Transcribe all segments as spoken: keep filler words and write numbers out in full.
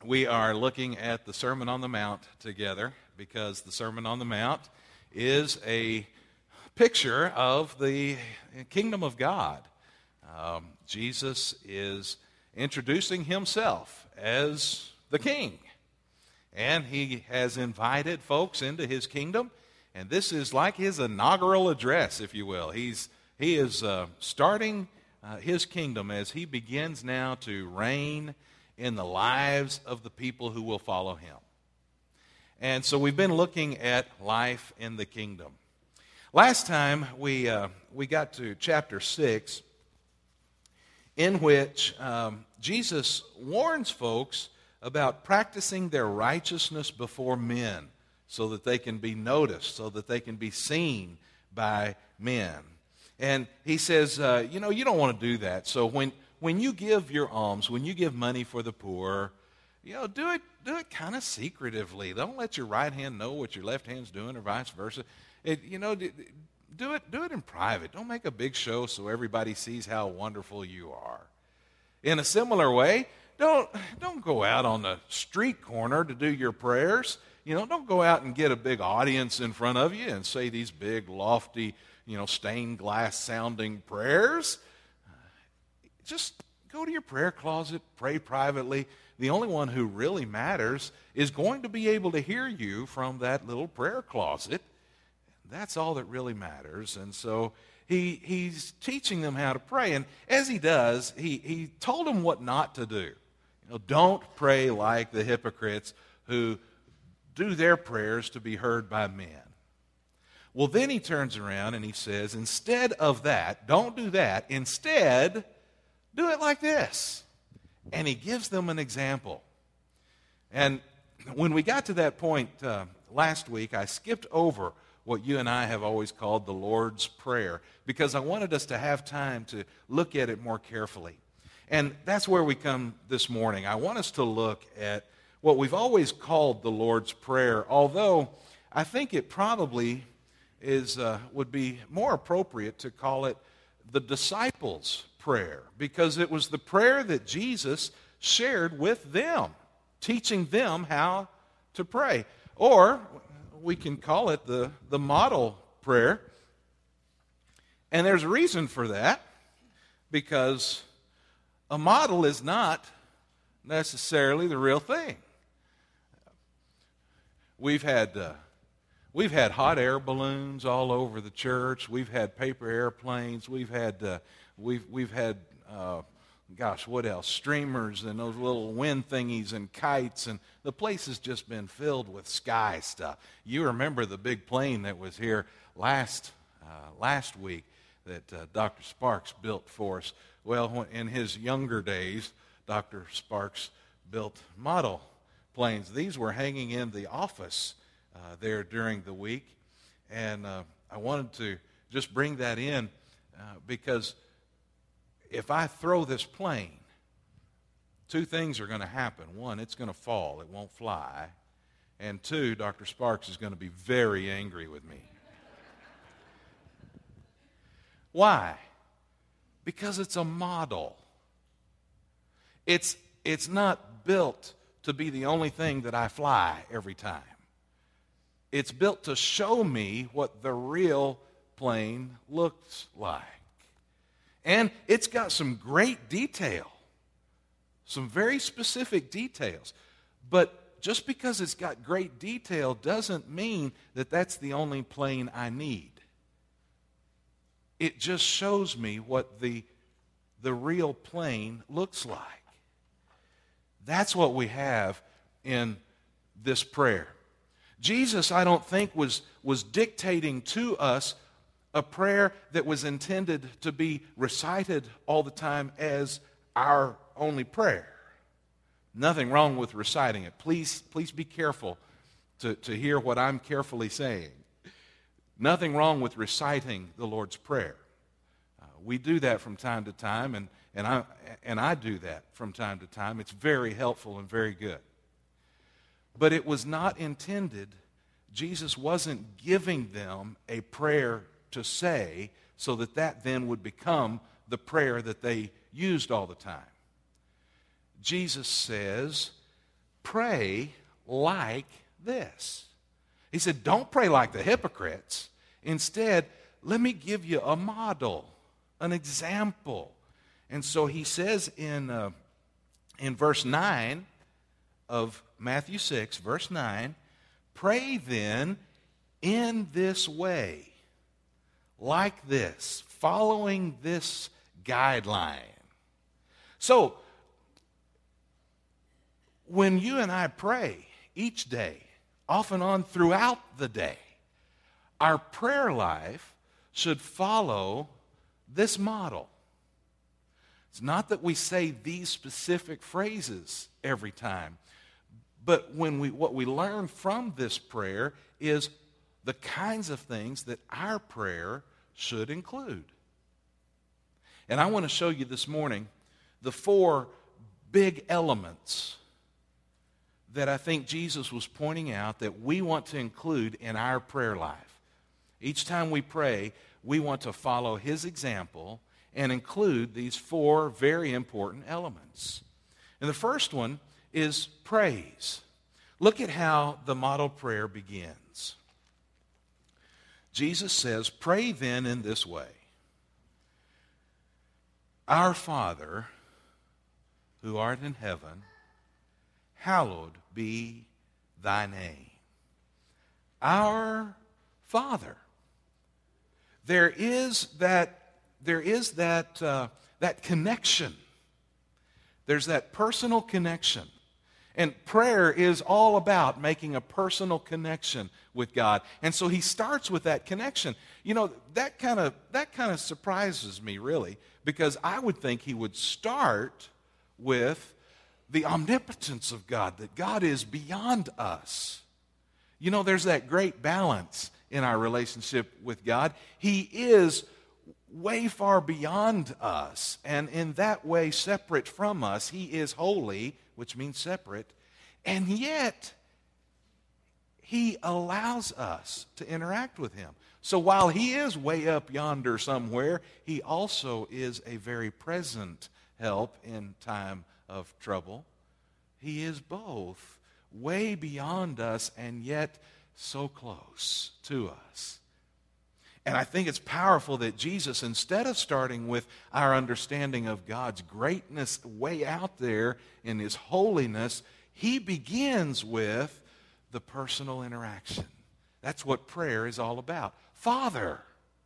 we are looking at the Sermon on the Mount together because the Sermon on the Mount is a picture of the kingdom of God. Um, Jesus is introducing himself as the king, and he has invited folks into his kingdom, and this is like his inaugural address, if you will. He's he is uh, starting uh, his kingdom as he begins now to reign in the lives of the people who will follow him. And so we've been looking at life in the kingdom. Last time we uh, we got to chapter six, in which um, Jesus warns folks about practicing their righteousness before men so that they can be noticed, so that they can be seen by men. And he says, uh, you know, you don't want to do that. So when When you give your alms, when you give money for the poor, you know, do it do it kind of secretively. Don't let your right hand know what your left hand's doing, or vice versa. It, you know, do, do it do it in private. Don't make a big show so everybody sees how wonderful you are. In a similar way, don't don't go out on the street corner to do your prayers. You know, don't go out and get a big audience in front of you and say these big, lofty, you know, stained glass sounding prayers. Just go to your prayer closet, pray privately. The only one who really matters is going to be able to hear you from that little prayer closet. That's all that really matters. And so he he's teaching them how to pray. And as he does, he, he told them what not to do. You know, don't pray like the hypocrites who do their prayers to be heard by men. Well, then he turns around and he says, instead of that, don't do that. Instead, do it like this. And he gives them an example. And when we got to that point uh, last week, I skipped over what you and I have always called the Lord's Prayer because I wanted us to have time to look at it more carefully. And that's where we come this morning. I want us to look at what we've always called the Lord's Prayer, although I think it probably is uh, would be more appropriate to call it the disciples' prayer, because it was the prayer that Jesus shared with them, teaching them how to pray. Or we can call it the, the model prayer. And there's a reason for that, because a model is not necessarily the real thing. We've had uh, we've had hot air balloons all over the church. We've had paper airplanes. We've had uh, We've we've had, uh, gosh, what else? Streamers and those little wind thingies and kites, and the place has just been filled with sky stuff. You remember the big plane that was here last uh, last week that uh, Doctor Sparks built for us. Well, in his younger days, Doctor Sparks built model planes. These were hanging in the office uh, there during the week, and uh, I wanted to just bring that in uh, because if I throw this plane, two things are going to happen. One, it's going to fall. It won't fly. And two, Doctor Sparks is going to be very angry with me. Why? Because it's a model. It's, it's not built to be the only thing that I fly every time. It's built to show me what the real plane looks like. And it's got some great detail, some very specific details. But just because it's got great detail doesn't mean that that's the only plane I need. It just shows me what the, the real plane looks like. That's what we have in this prayer. Jesus, I don't think, was, was dictating to us a prayer that was intended to be recited all the time as our only prayer. Nothing wrong with reciting it. Please, please be careful to, to hear what I'm carefully saying. Nothing wrong with reciting the Lord's Prayer. Uh, we do that from time to time, and, and, I, and I do that from time to time. It's very helpful and very good. But it was not intended, Jesus wasn't giving them a prayer to say so that that then would become the prayer that they used all the time. Jesus says, pray like this. He said, don't pray like the hypocrites. Instead, let me give you a model, an example. And so he says in, uh, in verse nine of Matthew six, verse nine, pray then in this way, like this, following this guideline. So, when you and I pray each day, off and on throughout the day, our prayer life should follow this model. It's not that we say these specific phrases every time, but when we what we learn from this prayer is the kinds of things that our prayer should include. And I want to show you this morning the four big elements that I think Jesus was pointing out that we want to include in our prayer life. Each time we pray, we want to follow his example and include these four very important elements. And the first one is praise. Look at how the model prayer begins. Jesus says, pray then in this way. Our Father, who art in heaven, hallowed be thy name. Our Father. There is that, there is that, uh, that connection. There's that personal connection. And prayer is all about making a personal connection with God. And so he starts with that connection. You know, that kind of that kind of surprises me, really, because I would think he would start with the omnipotence of God, that God is beyond us. You know, there's that great balance in our relationship with God. He is way far beyond us, and in that way separate from us. He is holy, which means separate, and yet he allows us to interact with him. So while he is way up yonder somewhere, he also is a very present help in time of trouble. He is both way beyond us and yet so close to us. And I think it's powerful that Jesus, instead of starting with our understanding of God's greatness way out there in his holiness, he begins with the personal interaction. That's what prayer is all about. Father.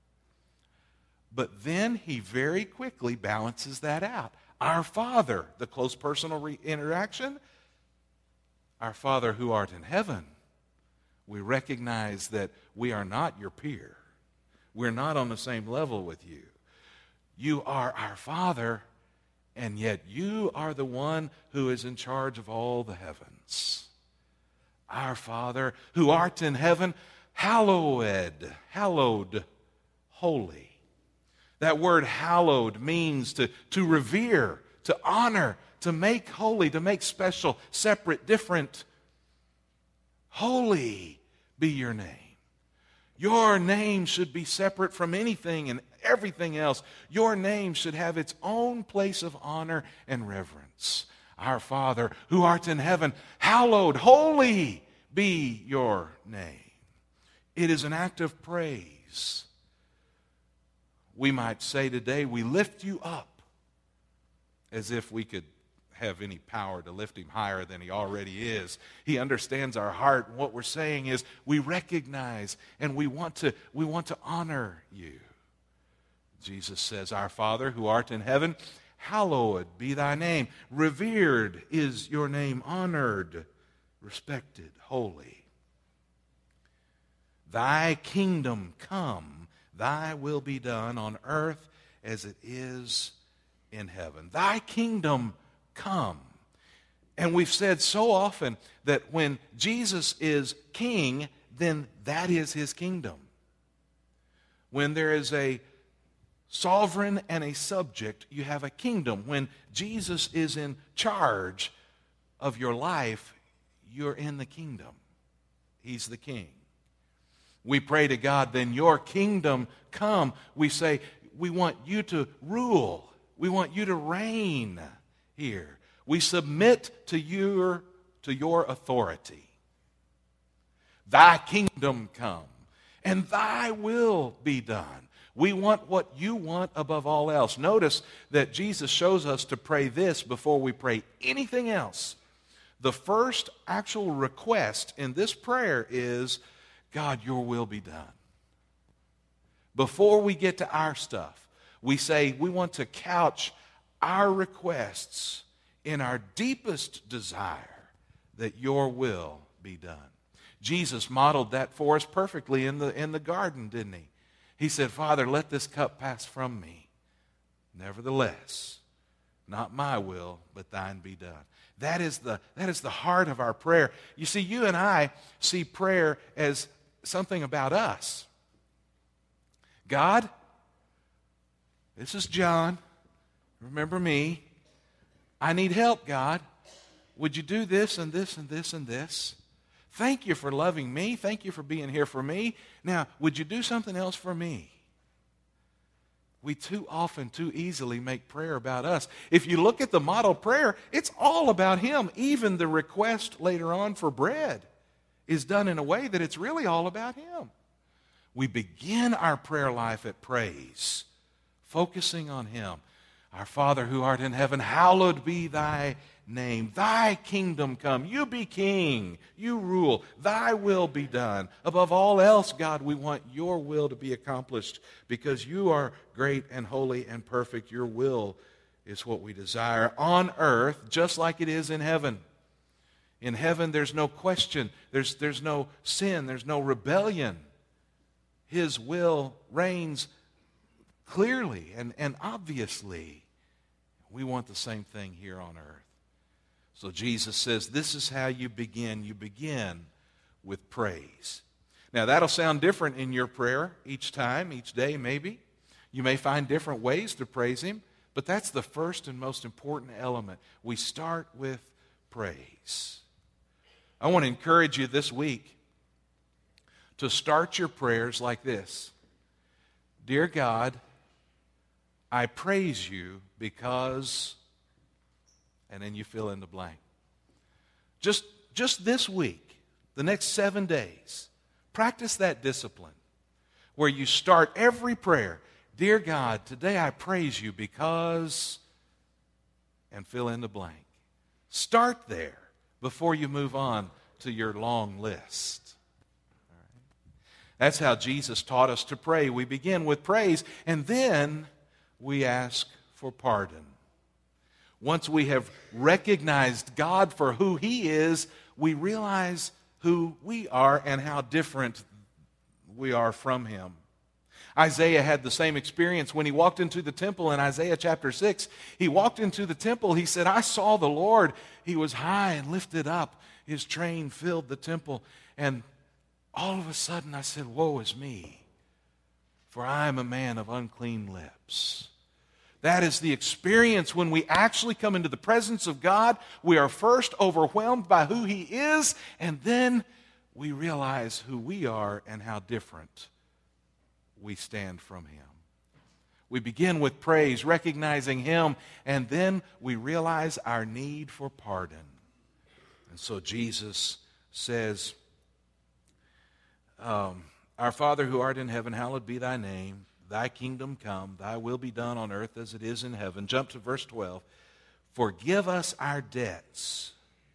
But then he very quickly balances that out. Our Father, the close personal re- interaction. Our Father who art in heaven. We recognize that we are not your peer. We're not on the same level with you. You are our Father, and yet you are the one who is in charge of all the heavens. Our Father, who art in heaven, hallowed, hallowed, holy. That word hallowed means to, to revere, to honor, to make holy, to make special, separate, different. Holy be your name. Your name should be separate from anything and everything else. Your name should have its own place of honor and reverence. Our Father, who art in heaven, hallowed, holy be your name. It is an act of praise. We might say today, we lift you up, as if we could have any power to lift him higher than he already is. He understands our heart, and what we're saying is we recognize and we want to we want to honor you. Jesus says, our Father who art in heaven, hallowed be thy name. Revered is your name, honored, respected, holy. Thy kingdom come, thy will be done on earth as it is in heaven. Thy kingdom come. And we've said so often that when Jesus is king, then that is his kingdom. When there is a sovereign and a subject, you have a kingdom. When Jesus is in charge of your life, you're in the kingdom. He's the king. We pray to God, then your kingdom come. We say, we want you to rule. We want you to reign here. We submit to your to your authority. Thy kingdom come, and thy will be done. We want what you want above all else. Notice that Jesus shows us to pray this before we pray anything else. The first actual request in this prayer is, God, your will be done. Before we get to our stuff, we say we want to couch our requests in our deepest desire that your will be done. Jesus modeled that for us perfectly in the, in the garden, didn't he? He said, Father, let this cup pass from me. Nevertheless, not my will, but thine be done. That is the, that is the heart of our prayer. You see, you and I see prayer as something about us. God, this is John. Remember me. I need help, God. Would you do this and this and this and this? Thank you for loving me. Thank you for being here for me. Now, would you do something else for me? We too often, too easily make prayer about us. If you look at the model prayer, it's all about Him. Even the request later on for bread is done in a way that it's really all about Him. We begin our prayer life at praise, focusing on Him. Our Father who art in heaven, hallowed be thy name. Thy kingdom come. You be king. You rule. Thy will be done. Above all else, God, we want your will to be accomplished because you are great and holy and perfect. Your will is what we desire on earth, just like it is in heaven. In heaven, there's no question. There's, there's no sin. There's no rebellion. His will reigns clearly and, and obviously. We want the same thing here on earth. So Jesus says, this is how you begin. You begin with praise. Now, that'll sound different in your prayer each time, each day maybe. You may find different ways to praise Him, but that's the first and most important element. We start with praise. I want to encourage you this week to start your prayers like this. Dear God, I praise you because, and then you fill in the blank. Just, just this week, the next seven days, practice that discipline where you start every prayer. Dear God, today I praise you because, and fill in the blank. Start there before you move on to your long list. All right? That's how Jesus taught us to pray. We begin with praise, and then we ask for pardon. Once we have recognized God for who He is, we realize who we are and how different we are from Him. Isaiah had the same experience when he walked into the temple in Isaiah chapter six. He walked into the temple. He said, I saw the Lord. He was high and lifted up. His train filled the temple. And all of a sudden I said, woe is me, for I am a man of unclean lips. That is the experience when we actually come into the presence of God. We are first overwhelmed by who He is, and then we realize who we are and how different we stand from Him. We begin with praise, recognizing Him, and then we realize our need for pardon. And so Jesus says, um, Our Father who art in heaven, hallowed be thy name. Thy kingdom come, thy will be done on earth as it is in heaven. Jump to verse twelve. Forgive us our debts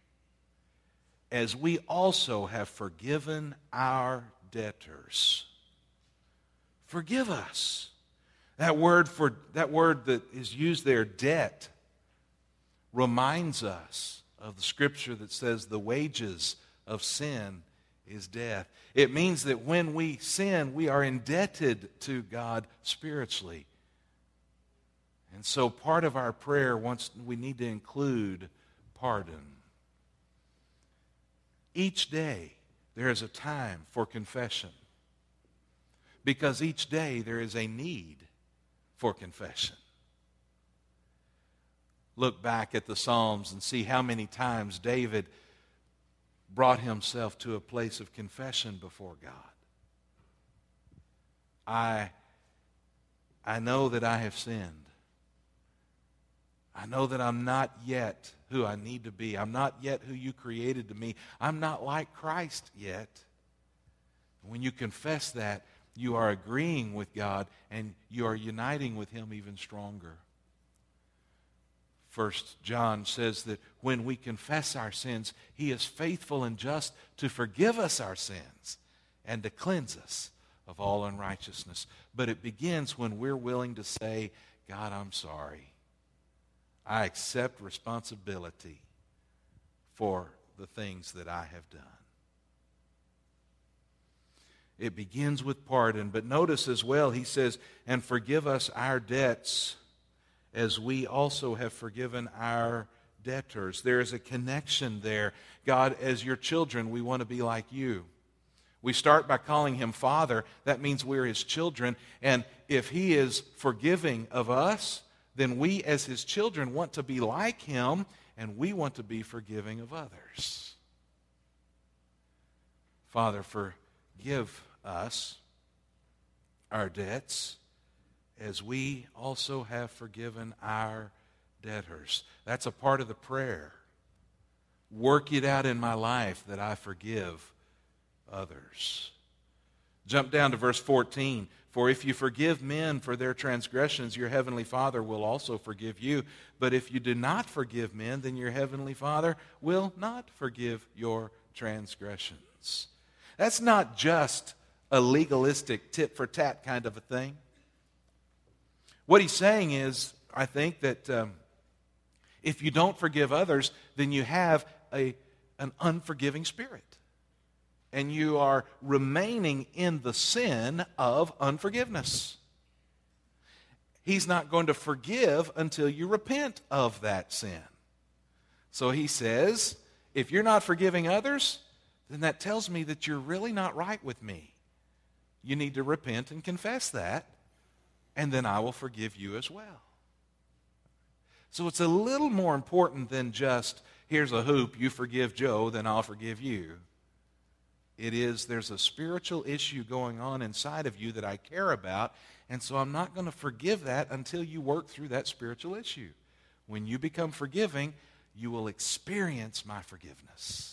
as we also have forgiven our debtors. Forgive us. That word for that word that is used there, debt, reminds us of the scripture that says the wages of sin is death. It means that when we sin, we are indebted to God spiritually. And so part of our prayer, once we need to include pardon. Each day there is a time for confession, because each day there is a need for confession. Look back at the Psalms and see how many times David brought himself to a place of confession before God. I, I know that I have sinned. I know that I'm not yet who I need to be. I'm not yet who you created to me. I'm not like Christ yet. When you confess that, you are agreeing with God and you are uniting with Him even stronger. First John says that when we confess our sins, He is faithful and just to forgive us our sins and to cleanse us of all unrighteousness. But it begins when we're willing to say, God, I'm sorry. I accept responsibility for the things that I have done. It begins with pardon, but notice as well, he says, and forgive us our debts as we also have forgiven our debtors. There is a connection there. God, as your children, we want to be like you. We start by calling Him Father. That means we're His children. And if He is forgiving of us, then we as His children want to be like Him, and we want to be forgiving of others. Father, forgive us our debts as we also have forgiven our debtors. That's a part of the prayer. Work it out in my life that I forgive others. Jump down to verse fourteen. For if you forgive men for their transgressions, your heavenly Father will also forgive you. But if you do not forgive men, then your heavenly Father will not forgive your transgressions. That's not just a legalistic tit-for-tat kind of a thing. What he's saying is, I think, that um, if you don't forgive others, then you have a, an unforgiving spirit. And you are remaining in the sin of unforgiveness. He's not going to forgive until you repent of that sin. So he says, if you're not forgiving others, then that tells me that you're really not right with me. You need to repent and confess that, and then I will forgive you as well. So it's a little more important than just, here's a hoop, you forgive Joe, then I'll forgive you. It is, there's a spiritual issue going on inside of you that I care about, and so I'm not going to forgive that until you work through that spiritual issue. When you become forgiving, you will experience my forgiveness.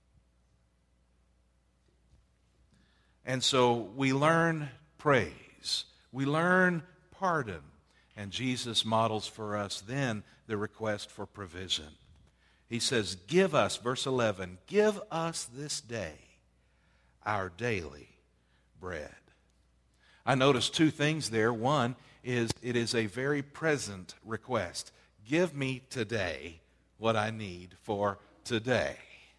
And so we learn praise. We learn pardon. And Jesus models for us then the request for provision. He says, give us, verse eleven, give us this day our daily bread. I noticed two things there. One is it is a very present request. Give me today what I need for today.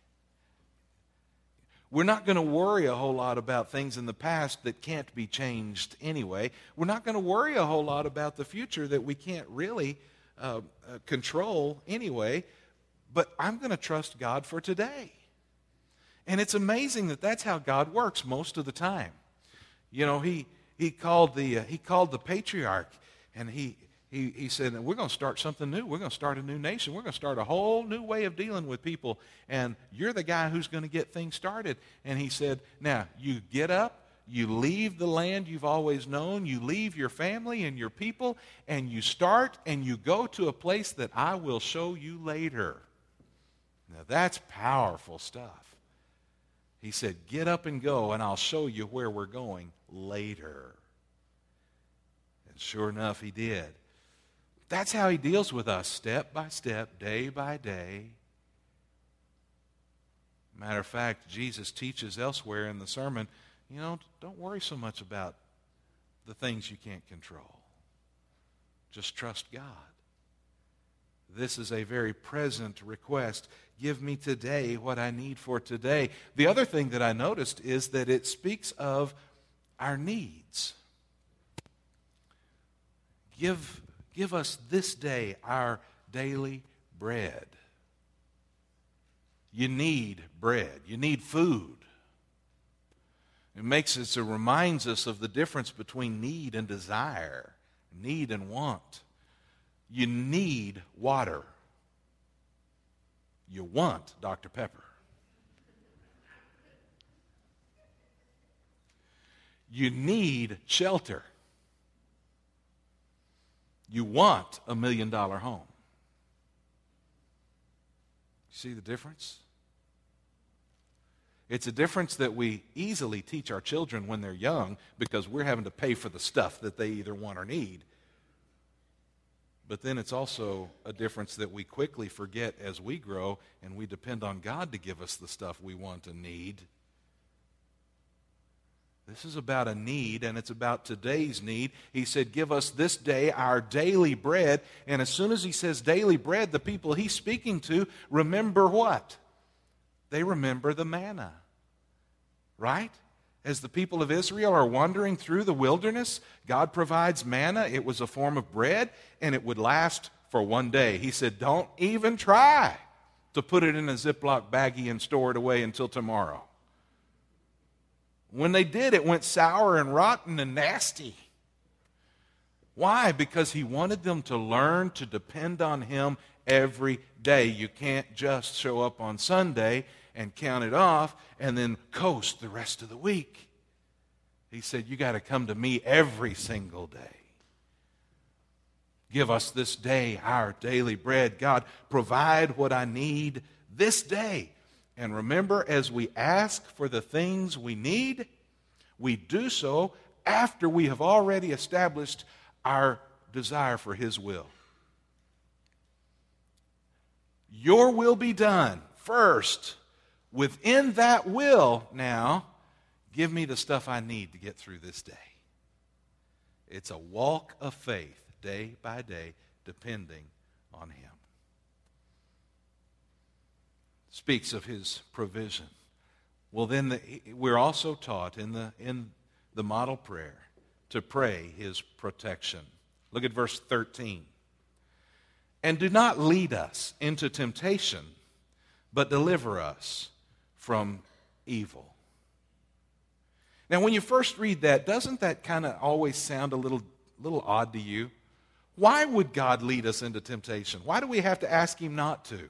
We're not going to worry a whole lot about things in the past that can't be changed anyway. We're not going to worry a whole lot about the future that we can't really uh, uh, control anyway. But I'm going to trust God for today. And it's amazing that that's how God works most of the time. You know, he he called the uh, he called the patriarch, and he he he said, we're going to start something new. We're going to start a new nation. We're going to start a whole new way of dealing with people. And you're the guy who's going to get things started. And he said, now you get up, you leave the land you've always known, you leave your family and your people, and you start and you go to a place that I will show you later. Now that's powerful stuff. He said, get up and go, and I'll show you where we're going later. And sure enough, he did. That's how he deals with us, step by step, day by day. Matter of fact, Jesus teaches elsewhere in the sermon, you know, don't worry so much about the things you can't control. Just trust God. This is a very present request. Give me today what I need for today. The other thing that I noticed is that it speaks of our needs. Give, give us this day our daily bread. You need bread. You need food. It makes us, it reminds us of the difference between need and desire, need and want. You need water. You want Doctor Pepper. You need shelter. You want a million dollar home. See the difference? It's a difference that we easily teach our children when they're young because we're having to pay for the stuff that they either want or need. But then it's also a difference that we quickly forget as we grow and we depend on God to give us the stuff we want and need. This is about a need, and it's about today's need. He said, give us this day our daily bread. And as soon as he says daily bread, the people he's speaking to remember what? They remember the manna, right? As the people of Israel are wandering through the wilderness, God provides manna. It was a form of bread, and it would last for one day. He said, don't even try to put it in a Ziploc baggie and store it away until tomorrow. When they did, it went sour and rotten and nasty. Why? Because he wanted them to learn to depend on him every day. You can't just show up on Sunday and count it off and then coast the rest of the week. He said, you got to come to me every single day. Give us this day our daily bread. God, provide what I need this day. And remember, as we ask for the things we need, we do so after we have already established our desire for his will. Your will be done first. Within that will, now, give me the stuff I need to get through this day. It's a walk of faith, day by day, depending on him. Speaks of his provision. Well, then the, we're also taught in the, in the model prayer to pray his protection. Look at verse thirteen. And do not lead us into temptation, but deliver us from evil. Now, when you first read that, doesn't that kind of always sound a little, little odd to you? Why would God lead us into temptation? Why do we have to ask him not to?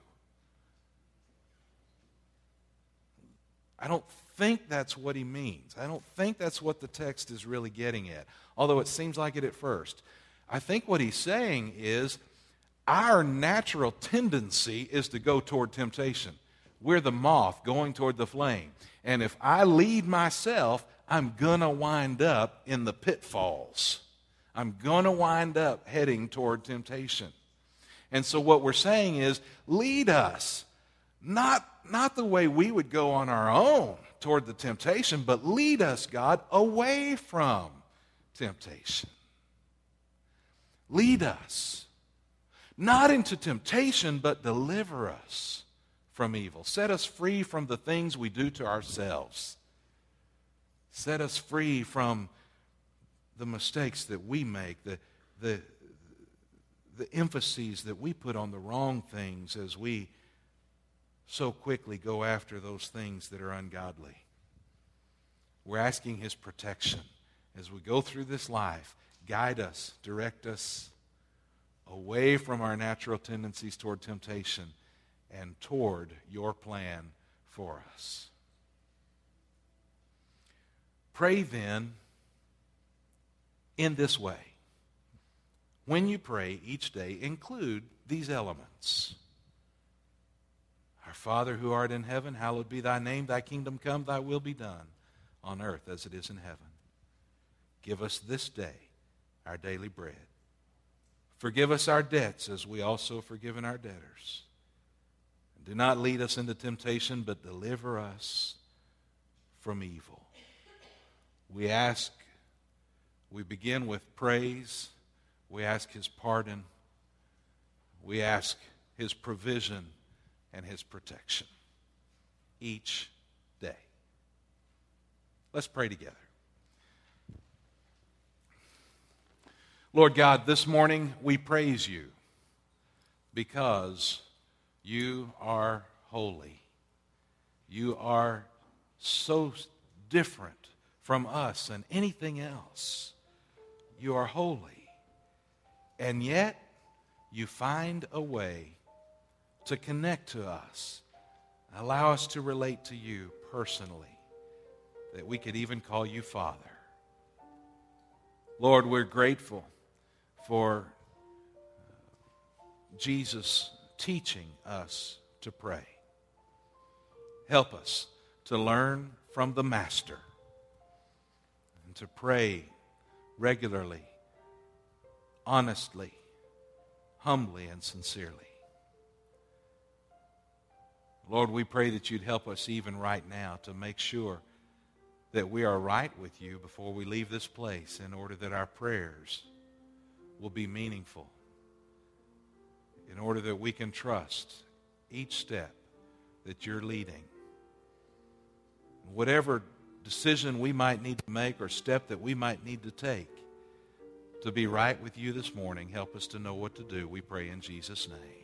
I don't think that's what he means. I don't think that's what the text is really getting at, although it seems like it at first. I think what he's saying is our natural tendency is to go toward temptation. We're the moth going toward the flame. And if I lead myself, I'm going to wind up in the pitfalls. I'm going to wind up heading toward temptation. And so what we're saying is, lead us, not, not the way we would go on our own toward the temptation, but lead us, God, away from temptation. Lead us, not into temptation, but deliver us from evil. Set us free from the things we do to ourselves. Set us free from the mistakes that we make, the, the, the emphases that we put on the wrong things as we so quickly go after those things that are ungodly. We're asking his protection as we go through this life. Guide us, direct us away from our natural tendencies toward temptation and toward your plan for us. Pray then in this way. When you pray each day, include these elements. Our Father who art in heaven, hallowed be thy name. Thy kingdom come, thy will be done on earth as it is in heaven. Give us this day our daily bread. Forgive us our debts as we also have forgiven our debtors. And do not lead us into temptation, but deliver us from evil. We ask, we begin with praise. We ask his pardon. We ask his provision and his protection each day. Let's pray together. Lord God, this morning we praise you because you are holy. You are so different from us and anything else. You are holy. And yet you find a way to connect to us. Allow us to relate to you personally, that we could even call you Father. Lord, we're grateful for Jesus teaching us to pray. Help us to learn from the Master and to pray regularly, honestly, humbly, and sincerely. Lord, we pray that you'd help us even right now to make sure that we are right with you before we leave this place, in order that our prayers will be meaningful, in order that we can trust each step that you're leading. Whatever decision we might need to make or step that we might need to take to be right with you this morning, help us to know what to do. We pray in Jesus' name.